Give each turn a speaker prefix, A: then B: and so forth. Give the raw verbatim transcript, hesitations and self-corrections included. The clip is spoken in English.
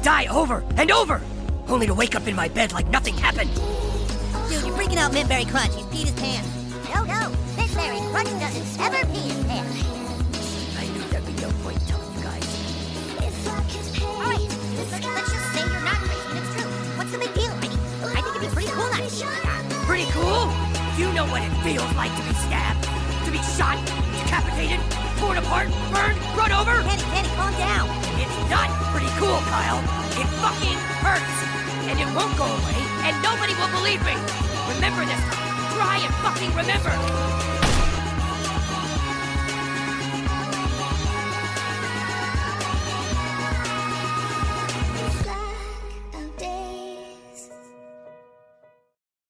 A: die over and over, only to wake up in my bed like nothing happened.
B: Dude, you're freaking out Mint-Berry Crunch. He's peed his pants.
C: No, no, Mint-Berry Crunch doesn't ever pee his pants.
A: I knew there'd be no point telling you guys.
C: Alright, let's, let's just say you're not crazy and it's true. What's the big deal? I mean, I think it'd be pretty cool not to be like that.
A: Pretty cool? You know what it feels like to be stabbed, to be shot, decapitated, torn apart, burned, run over?
B: Kenny, Kenny, calm down.
A: It's not pretty cool, Kyle. It fucking hurts. And it won't go away, and nobody will believe me. Remember this. Try and fucking remember.